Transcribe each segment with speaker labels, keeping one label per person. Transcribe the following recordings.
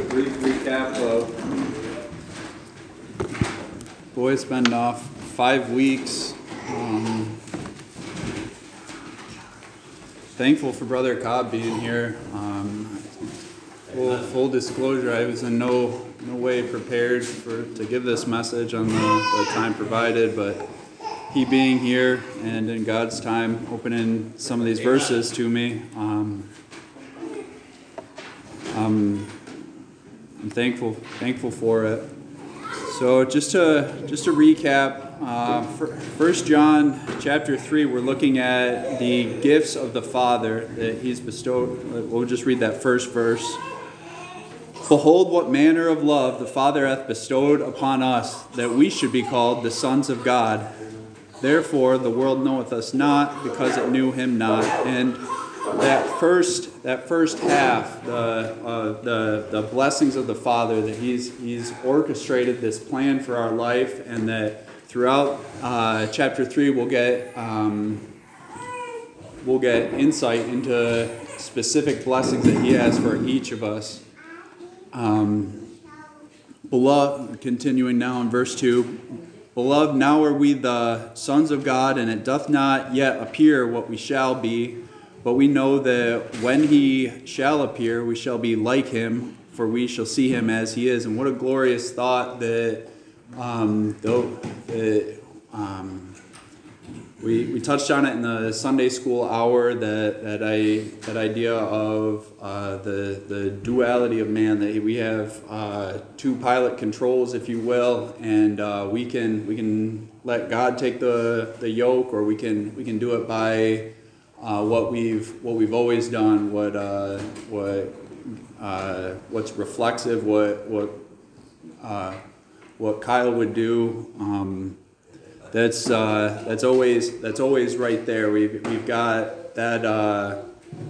Speaker 1: brief recap of, boy, it's been 5 weeks. Thankful for Brother Cobb being here. Full disclosure, I was in no way prepared to give this message on the time provided, but he being here and in God's time opening some of these verses to me, I'm thankful for it. So just to recap, 1 John chapter 3, we're looking at the gifts of the Father that He's bestowed. We'll just read that first verse. Behold, what manner of love the Father hath bestowed upon us, that we should be called the sons of God. Therefore the world knoweth us not, because it knew Him not. And that first half, the blessings of the Father, that He's orchestrated this plan for our life, and that throughout chapter 3 we'll get insight into specific blessings that He has for each of us. Beloved, continuing now in verse 2, Beloved, now are we the sons of God, and it doth not yet appear what we shall be, but we know that when He shall appear, we shall be like Him, for we shall see Him as He is. And what a glorious thought that we touched on it in the Sunday school hour, that idea of the duality of man, that we have two pilot controls, if you will, and we can let God take the yoke, or we can do it by what we've always done, what's reflexive, what Kyle would do. That's always right there. We've got that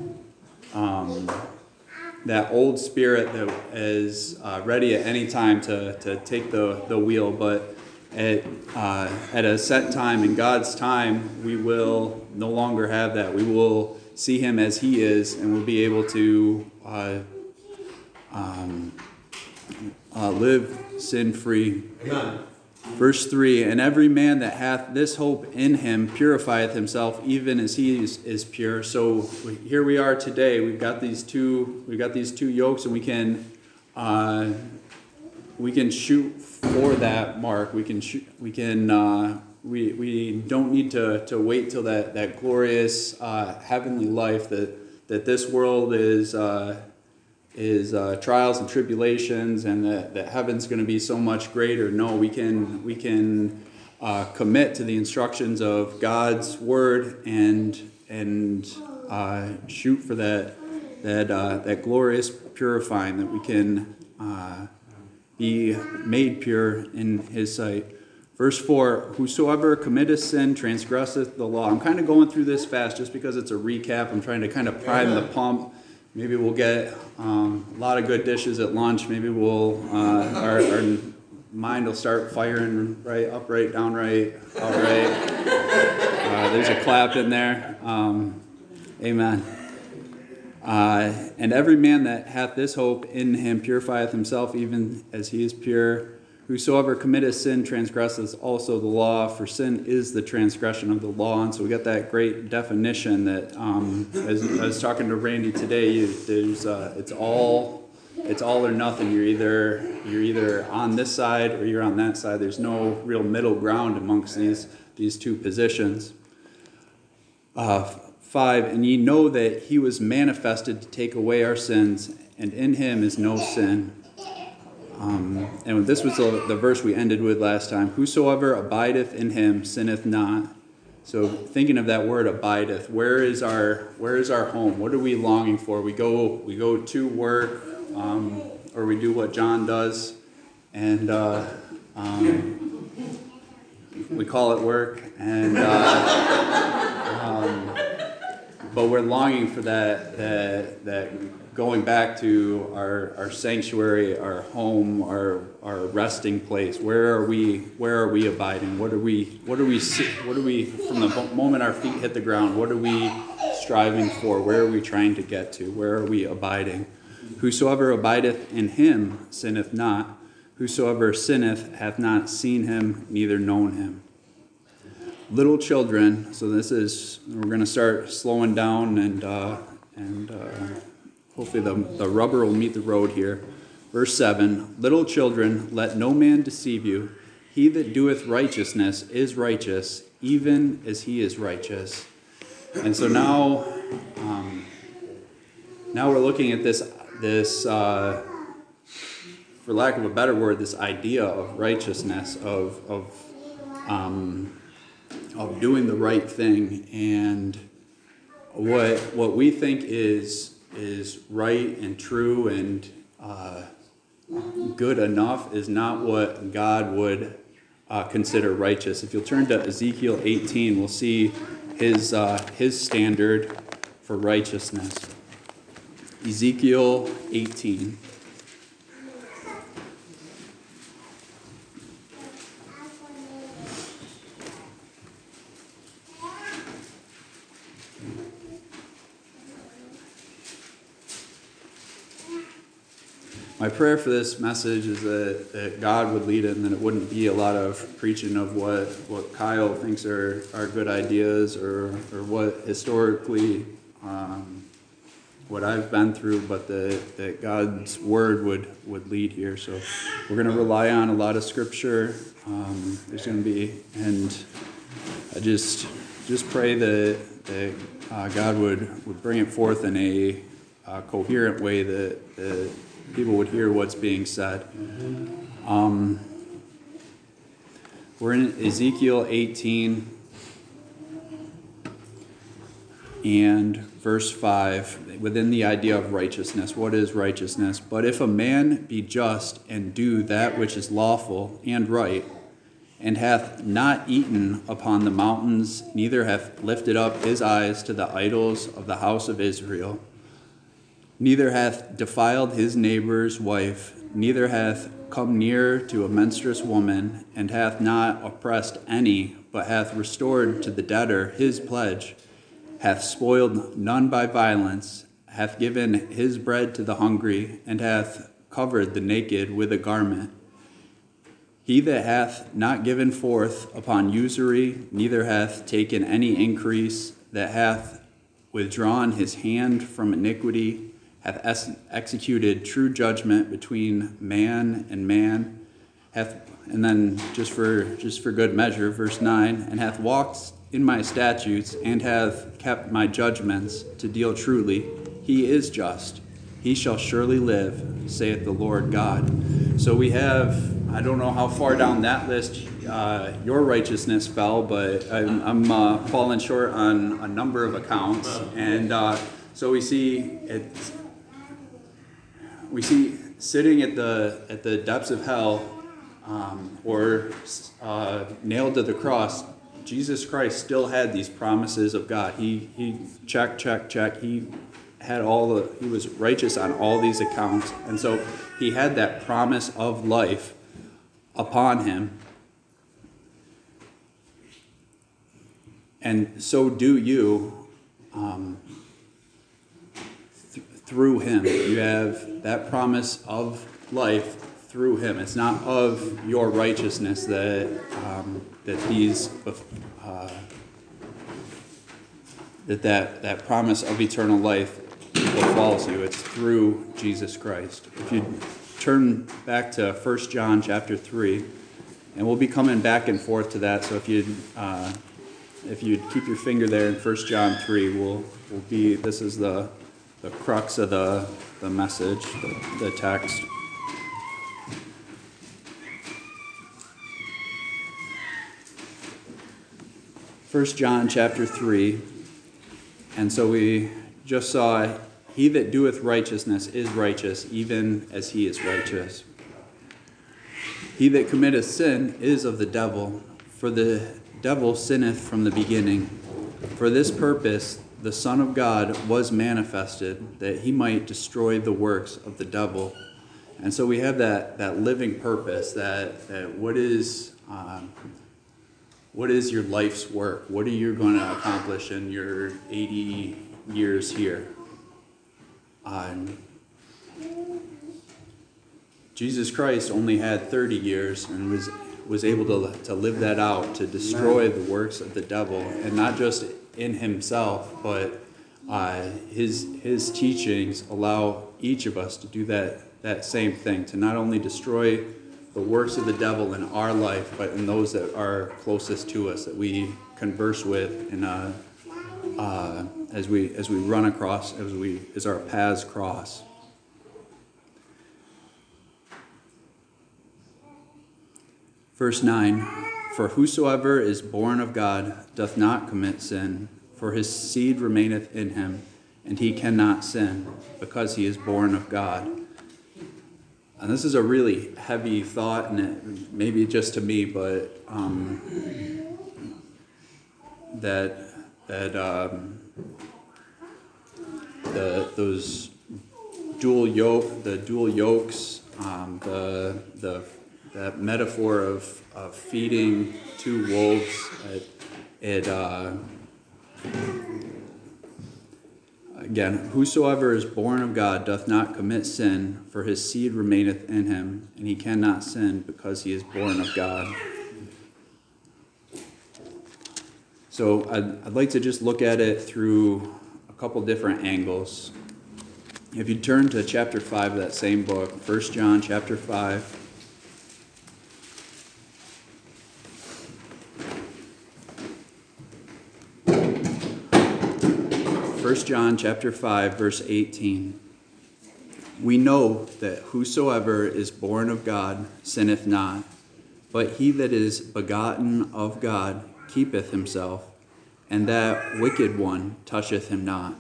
Speaker 1: old spirit that is ready at any time to take the wheel, but at a set time, in God's time, we will no longer have that. We will see Him as He is, and we'll be able to live sin-free. Amen. Verse 3, And every man that hath this hope in Him purifieth himself, even as He is pure. So here we are today. We've got these two yokes, and we can shoot for that mark. We don't need to wait till that glorious heavenly life that this world is trials and tribulations, and that heaven's going to be so much greater. No, we can commit to the instructions of God's word and shoot for that glorious purifying, that we can be made pure in His sight. Verse 4, Whosoever committeth sin transgresseth the law. I'm kind of going through this fast just because it's a recap. I'm trying to kind of prime the pump. Maybe we'll get a lot of good dishes at lunch. Maybe our mind will start firing right, upright, downright, outright. There's a clap in there. Amen. And every man that hath this hope in Him purifieth himself, even as He is pure. Whosoever committeth sin transgresseth also the law, for sin is the transgression of the law. And so we got that great definition that, as I was talking to Randy today, it's all or nothing. You're either on this side or you're on that side. There's no real middle ground amongst these two positions. 5, And ye know that He was manifested to take away our sins, and in Him is no sin. And this was the verse we ended with last time. Whosoever abideth in Him sinneth not. So thinking of that word abideth, where is our home? What are we longing for? We go to work, or we do what John does, and we call it work, and but we're longing for that going back to our sanctuary, our home, our resting place. Where are we abiding? What are we from the moment our feet hit the ground? What are we striving for? Where are we trying to get to? Where are we abiding? Whosoever abideth in him sinneth not. Whosoever sinneth hath not seen him, neither known him. Little children, so we're going to start slowing down and hopefully the rubber will meet the road here. Verse 7, little children, let no man deceive you. He that doeth righteousness is righteous, even as he is righteous. And so now we're looking at this for lack of a better word, this idea of righteousness, of doing the right thing, and what we think is right and true and good enough is not what God would consider righteous. If you'll turn to Ezekiel 18, we'll see his standard for righteousness. Ezekiel 18. My prayer for this message is that God would lead it and that it wouldn't be a lot of preaching of what Kyle thinks are good ideas or what historically what I've been through, but that God's word would lead here. So we're going to rely on a lot of scripture. There's going to be, and I just pray that God would bring it forth in a coherent way that people would hear what's being said. We're in Ezekiel 18 and verse 5, within the idea of righteousness. What is righteousness? But if a man be just and do that which is lawful and right, and hath not eaten upon the mountains, neither hath lifted up his eyes to the idols of the house of Israel, neither hath defiled his neighbor's wife, neither hath come near to a menstruous woman, and hath not oppressed any, but hath restored to the debtor his pledge, hath spoiled none by violence, hath given his bread to the hungry, and hath covered the naked with a garment. He that hath not given forth upon usury, neither hath taken any increase, that hath withdrawn his hand from iniquity, hath executed true judgment between man and man, and then just for good measure, verse 9, and hath walked in my statutes, and hath kept my judgments to deal truly. He is just. He shall surely live, saith the Lord God. So we have, I don't know how far down that list your righteousness fell, but I'm falling short on a number of accounts. And so we see sitting at the depths of hell, or nailed to the cross, Jesus Christ still had these promises of God. He check. He was righteous on all these accounts. And so he had that promise of life upon him. And so do you through him. You have that promise of life through him. It's not of your righteousness that that promise of eternal life befalls you. It's through Jesus Christ. If you turn back to 1 John chapter 3, and we'll be coming back and forth to that. So if you'd keep your finger there in 1 John 3, this is the crux of the message, the text. 1 John chapter 3, and so we just saw, he that doeth righteousness is righteous, even as he is righteous. He that committeth sin is of the devil, for the devil sinneth from the beginning. For this purpose the Son of God was manifested, that he might destroy the works of the devil. And so we have that living purpose, that what is your life's work? What are you going to accomplish in your 80 years here? Jesus Christ only had 30 years and was able to live that out, to destroy the works of the devil, and not just in himself, but his teachings allow each of us to do that same thing, to not only destroy the works of the devil in our life, but in those that are closest to us, that we converse with, and as we run across, as our paths cross. Verse 9, for whosoever is born of God doth not commit sin, for his seed remaineth in him, and he cannot sin, because he is born of God. And this is a really heavy thought, and maybe just to me, but those dual yokes, that metaphor of feeding two wolves, again, whosoever is born of God doth not commit sin, for his seed remaineth in him, and he cannot sin because he is born of God. So I'd like to just look at it through a couple different angles. If you turn to chapter 5 of that same book, 1 John chapter 5. 1 John chapter 5, verse 18. We know that whosoever is born of God sinneth not, but he that is begotten of God keepeth himself, and that wicked one toucheth him not.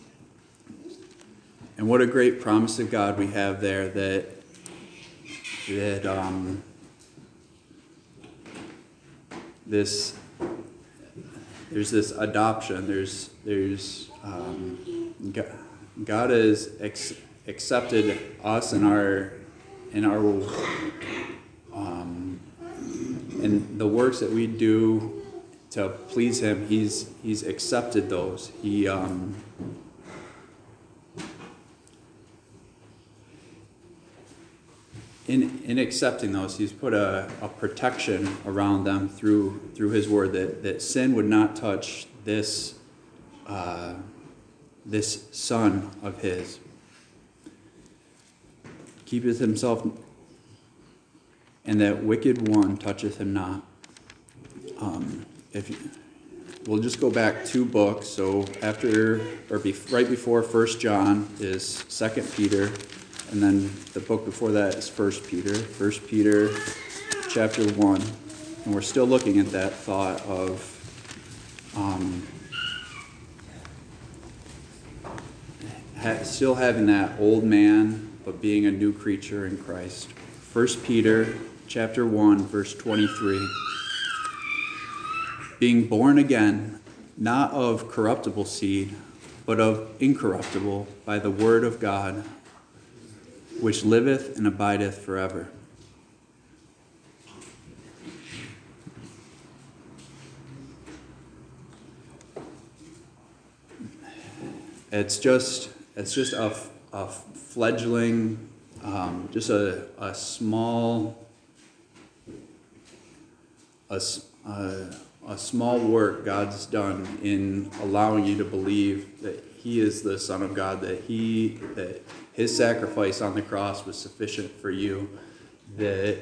Speaker 1: And what a great promise of God we have there, that there's this adoption. God has accepted us in the works that we do to please Him. He's accepted those. In accepting those, He's put a protection around them through His word, that sin would not touch this Son of His. Keepeth himself, and that wicked one toucheth him not. We'll just go back 2 books. So right before 1 John is 2 Peter, and then the book before that is 1 Peter. 1 Peter chapter 1, and we're still looking at that thought of still having that old man, but being a new creature in Christ. 1 Peter chapter 1, verse 23. Being born again, not of corruptible seed, but of incorruptible, by the word of God, which liveth and abideth forever. It's just a fledgling, just a small work God's done in allowing you to believe that He is the Son of God, that His sacrifice on the cross was sufficient for you, that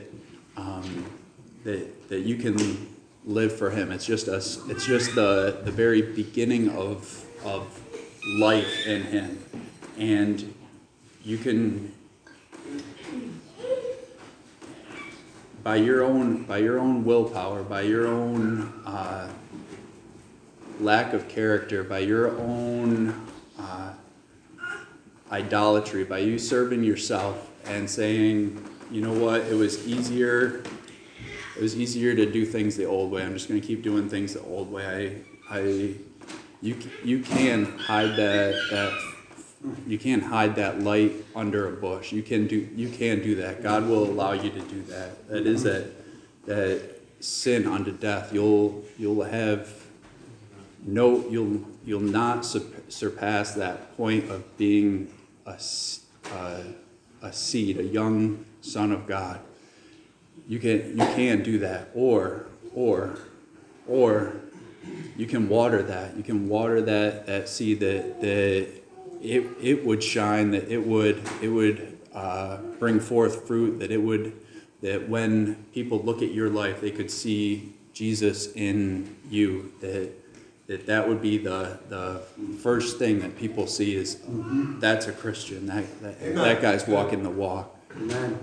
Speaker 1: you can live for Him. It's just the very beginning of life in Him, and you can, by your own willpower, by your own lack of character, by your own idolatry, by you serving yourself and saying, you know what, it was easier to do things the old way. I'm just going to keep doing things the old way. You can hide that you can't hide that light under a bush. You can do that. God will allow you to do that. That is that sin unto death. You'll not surpass that point of being a a seed, a young son of God. You can do that, or you can water that. You can water that seed that it would shine, that it would bring forth fruit, that when people look at your life, they could see Jesus in you. That would be the first thing that people see is that's a Christian. That guy's walking the walk.
Speaker 2: Amen.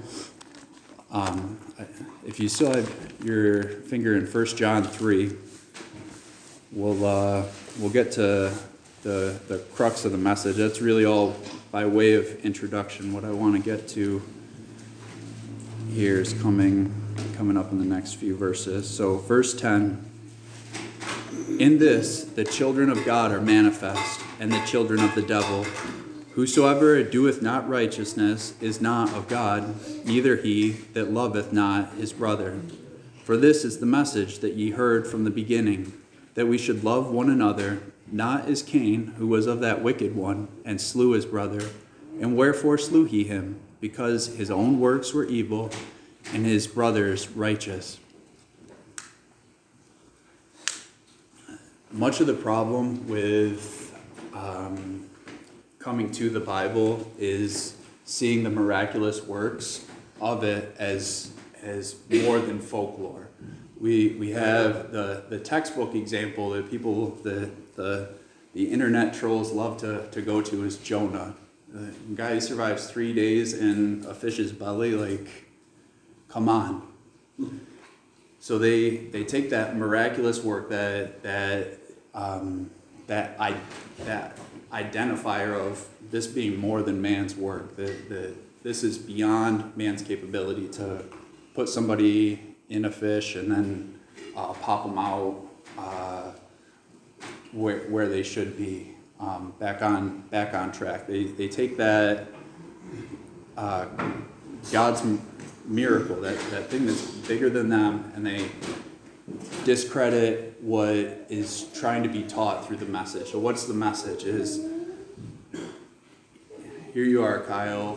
Speaker 1: If you still have your finger in 1 John 3, we'll get to the crux of the message. That's really all by way of introduction. What I want to get to here is coming up in the next few verses. So verse 10, in this the children of God are manifest, and the children of the devil. Whosoever doeth not righteousness is not of God, neither he that loveth not his brother. For this is the message that ye heard from the beginning, that we should love one another, not as Cain, who was of that wicked one, and slew his brother. And wherefore slew he him? Because his own works were evil, and his brother's righteous. Much of the problem with coming to the Bible is seeing the miraculous works of it as more than folklore. We have the textbook example that people, the internet trolls love to go to is Jonah. The guy who survives 3 days in a fish's belly, like, come on. So they take that miraculous work, that identifier of this being more than man's work, that this is beyond man's capability to put somebody in a fish and then pop them out where they should be, back on track. They take that God's miracle, that thing that's bigger than them, and they discredit what is trying to be taught through the message. So what's the message? Is here you are, Kyle.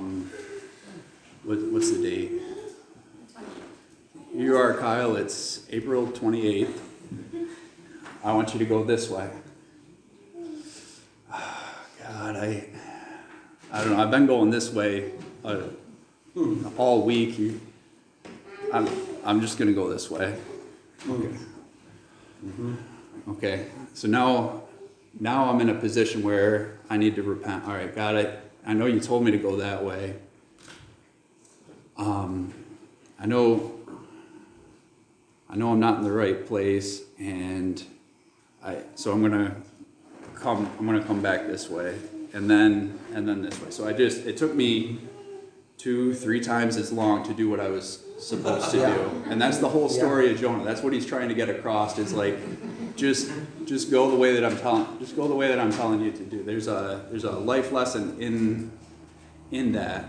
Speaker 1: What's the date? Here you are, Kyle. It's April 28th. I want you to go this way. God, I don't know. I've been going this way all week. I'm just gonna go this way. Okay. Okay. So now I'm in a position where I need to repent. All right, God, I know you told me to go that way. I know I'm not in the right place, and so I'm gonna come back this way, and then this way. So it took me 2-3 times as long to do what I was supposed to do, and that's the whole story of Jonah. That's what he's trying to get across. Is like, just go the way that I'm telling you to do. There's a life lesson in that,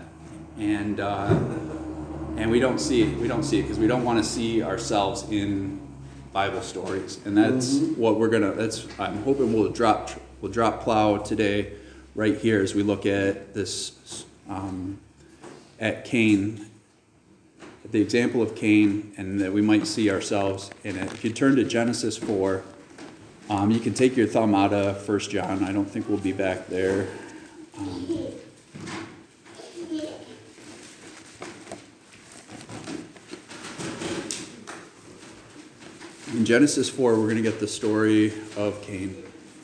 Speaker 1: and we don't see it because we don't want to see ourselves in Bible stories, and that's what I'm hoping we'll drop plow today, right here, as we look at this at Cain, at the example of Cain, and that we might see ourselves in it. If you turn to Genesis 4, you can take your thumb out of 1 John. I don't think we'll be back there. In Genesis 4, we're going to get the story of Cain.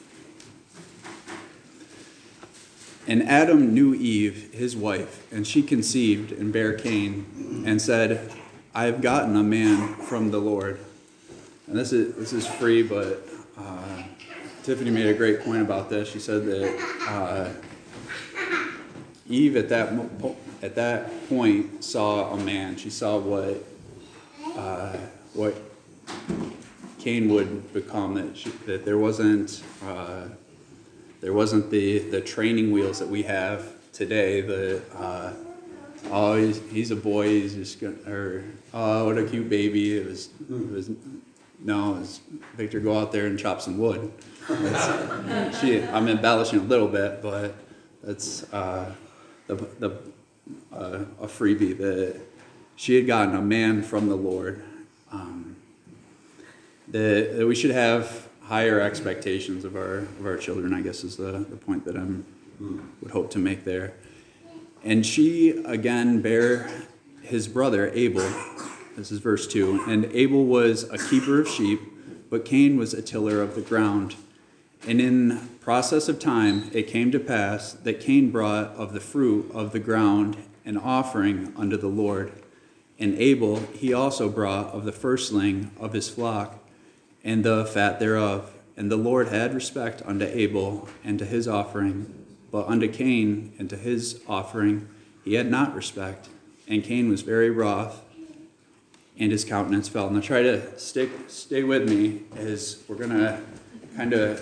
Speaker 1: And Adam knew Eve, his wife, and she conceived and bare Cain, and said, I have gotten a man from the Lord. And this is free, but Tiffany made a great point about this. She said that Eve at that point saw a man. She saw what Cain would become. That there wasn't the training wheels that we have today. He's a boy. He's just what a cute baby. It was Victor, go out there and chop some wood. I'm embellishing a little bit, but that's the a freebie that she had gotten a man from the Lord. That we should have higher expectations of our children, I guess, is the point that I would hope to make there. And she again bare his brother Abel. This is verse 2. And Abel was a keeper of sheep, but Cain was a tiller of the ground. And in process of time it came to pass that Cain brought of the fruit of the ground an offering unto the Lord. And Abel he also brought of the firstling of his flock, and the fat thereof. And the Lord had respect unto Abel and to his offering, but unto Cain and to his offering he had not respect. And Cain was very wroth, and his countenance fell. Now try to stay with me as we're going to kind of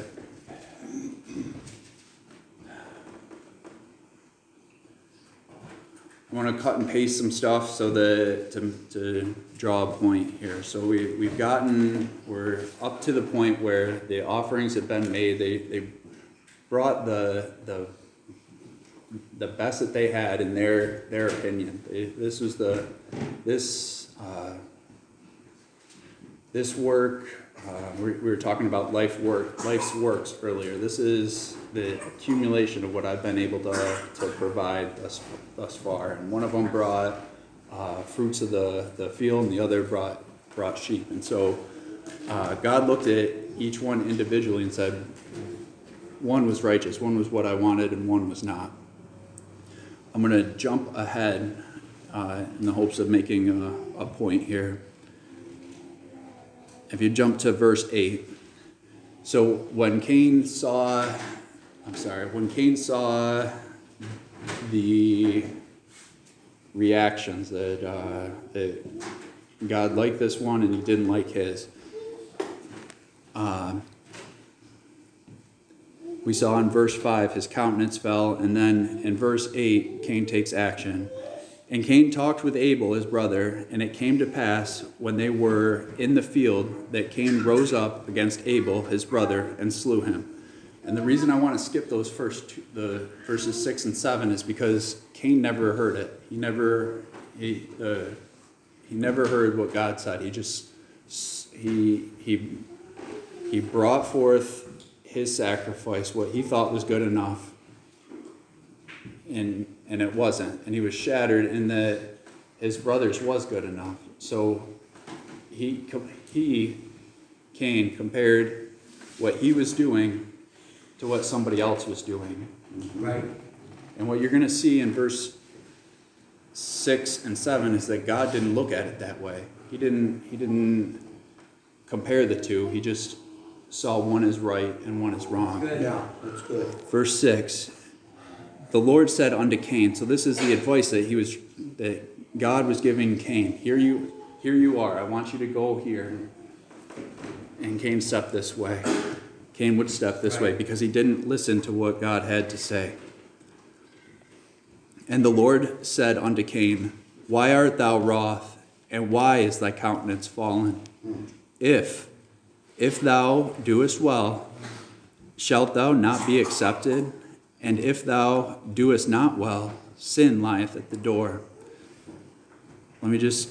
Speaker 1: I want to cut and paste some stuff so that to draw a point here. So we're up to the point where the offerings have been made. They brought the best that they had in their opinion. This work. We were talking about life's works earlier. This is the accumulation of what I've been able to provide thus far. And one of them brought fruits of the field, and the other brought sheep. And so God looked at each one individually and said, one was righteous, one was what I wanted, and one was not. I'm going to jump ahead in the hopes of making a point here. If you jump to verse 8. So when Cain saw the reactions that God liked this one and he didn't like his, we saw in verse 5 his countenance fell, and then in verse 8 Cain takes action. And Cain talked with Abel his brother, and it came to pass when they were in the field that Cain rose up against Abel his brother and slew him. And the reason I want to skip those the verses 6 and 7 is because Cain never heard it. He never heard what God said. He brought forth his sacrifice, what he thought was good enough, and it wasn't. And he was shattered in that his brother's was good enough. So Cain, compared what he was doing to what somebody else was doing.
Speaker 2: Right.
Speaker 1: And what you're going to see in verse 6 and 7 is that God didn't look at it that way. He didn't compare the two. He just saw one is right and one is wrong.
Speaker 2: Good. Yeah, that's good.
Speaker 1: Verse 6, the Lord said unto Cain, so this is the advice that God was giving Cain. Here you are. I want you to go here. And Cain stepped this way. Cain would step this way because he didn't listen to what God had to say. And the Lord said unto Cain, why art thou wroth, and why is thy countenance fallen? If thou doest well, shalt thou not be accepted? And if thou doest not well, sin lieth at the door. Let me just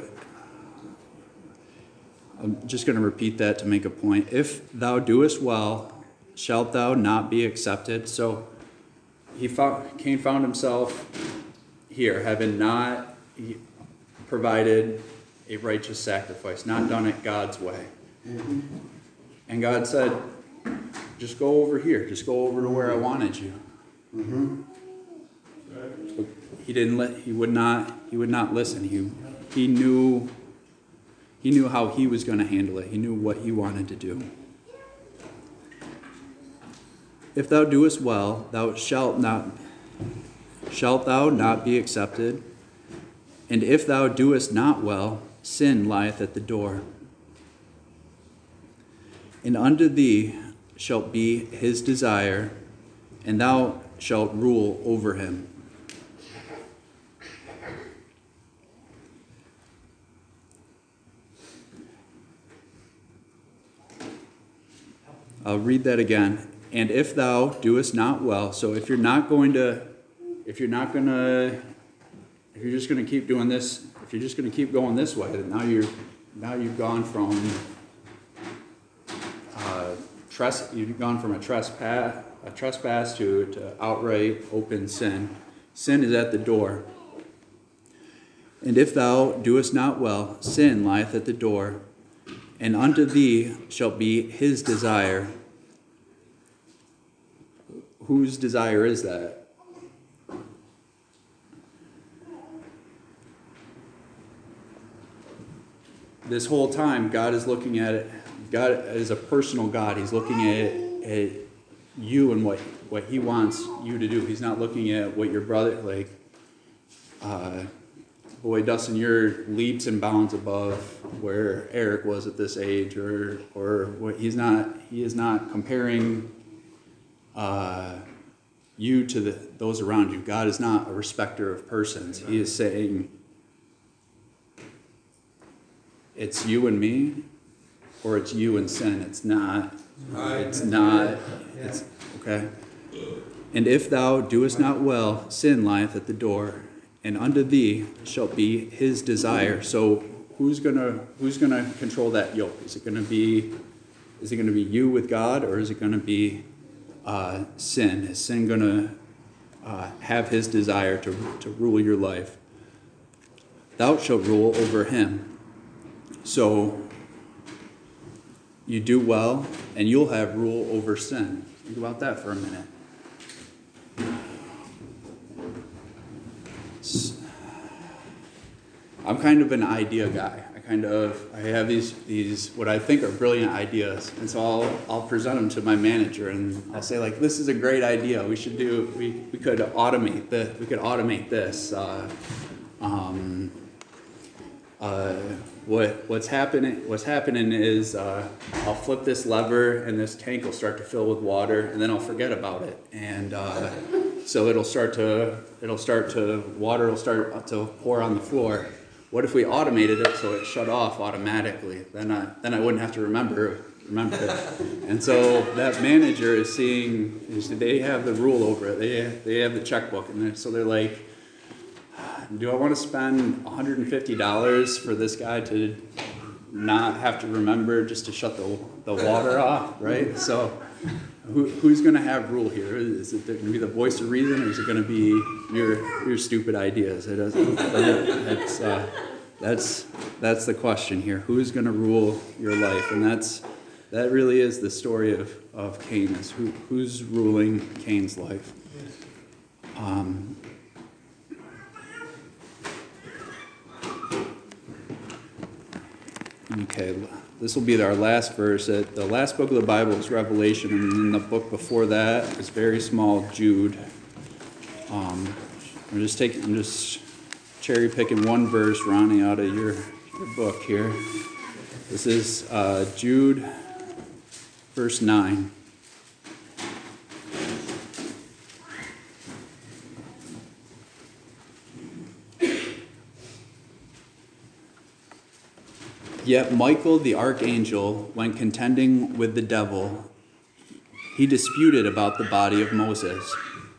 Speaker 1: I'm just going to repeat that to make a point. If thou doest well, shalt thou not be accepted? So Cain found himself here, having not provided a righteous sacrifice, not done it God's way. Mm-hmm. And God said, just go over here. Just go over to where I wanted you. Mm-hmm. So he would not listen. He knew how he was going to handle it. He knew what he wanted to do. If thou doest well, thou shalt thou not be accepted? And if thou doest not well, sin lieth at the door. And unto thee shalt be his desire, and thou shalt rule over him. I'll read that again. And if thou doest not well, so if you're not going to if you're just going to keep doing this, if you're just going to keep going this way, then you've gone from a trespass to outright open sin. Sin is at the door. And if thou doest not well, sin lieth at the door, and unto thee shall be his desire. Whose desire is that? This whole time, God is looking at it. God is a personal God. He's looking at you and what he wants you to do. He's not looking at what your brother, boy, Dustin, you're leaps and bounds above where Eric was at this age, or what he is not comparing you to those around you. God is not a respecter of persons. He is saying, it's you and me, or it's you and sin. It's not. It's okay. And if thou doest not well, sin lieth at the door, and unto thee shall be his desire. So who's gonna control that yoke? Is it gonna be you with God, or is it gonna be sin? Is sin gonna have his desire to rule your life? Thou shalt rule over him. So you do well, and you'll have rule over sin. Think about that for a minute. I'm kind of an idea guy. I have these what I think are brilliant ideas, and so I'll present them to my manager, and I'll say, like, this is a great idea. We could automate this. What's happening is I'll flip this lever, and this tank will start to fill with water, and then I'll forget about it, and so water will start to pour on the floor. What if we automated it so it shut off automatically? Then I wouldn't have to remember it. And so that manager is seeing, they have the rule over it. They have the checkbook, and so they're like, do I want to spend $150 for this guy to not have to remember just to shut the water off, right? So who's going to have rule here? Is it going to be the voice of reason, or is it going to be your stupid ideas? That's the question here. Who's going to rule your life? And that really is the story of Cain. Is who's ruling Cain's life? Okay, this will be our last verse. The last book of the Bible is Revelation, and then the book before that is very small, Jude. I'm just cherry picking one verse, Ronnie, out of your book here. This is Jude, verse 9. Yet Michael the archangel, when contending with the devil, he disputed about the body of Moses,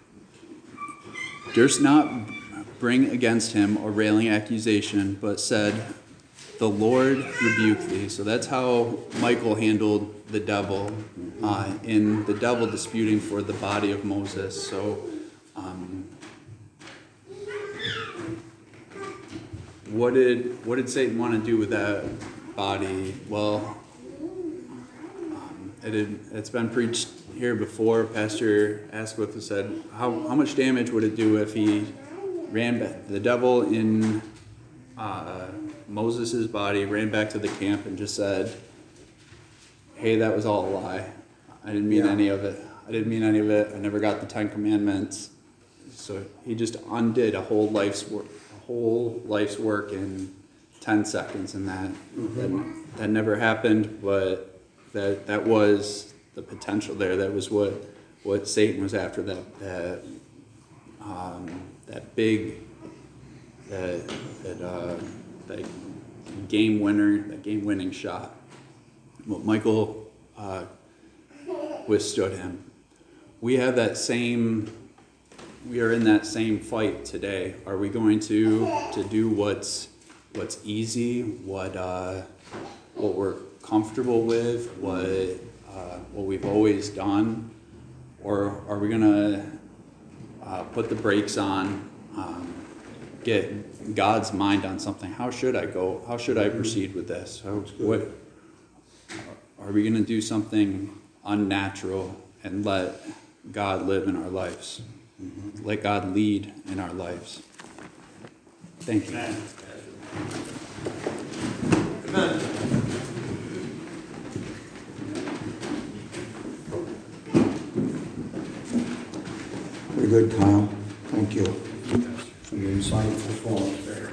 Speaker 1: durst not bring against him a railing accusation, but said, the Lord rebuke thee. So that's how Michael handled the devil, in the devil disputing for the body of Moses. So what did Satan want to do with that body? Well, it's been preached here before. Pastor Asquith said, how much damage would it do if he ran back, the devil in Moses' body ran back to the camp and just said, hey, that was all a lie. I didn't mean any of it. I never got the 10 Commandments. So he just undid a whole life's work in 10 seconds, and that never happened, but that was the potential there. That was what Satan was after, that game winning shot. Well, Michael withstood him. We have that same we are in that same fight today. Are we going to do what's easy, what we're comfortable with, what we've always done, or are we gonna put the brakes on, get God's mind on something? How should I go? How should I proceed with this? What are we gonna do something unnatural and let God live in our lives? Let God lead in our lives. Thank you.
Speaker 2: Amen.
Speaker 3: Very good, Kyle. Thank you for your insightful thoughts there.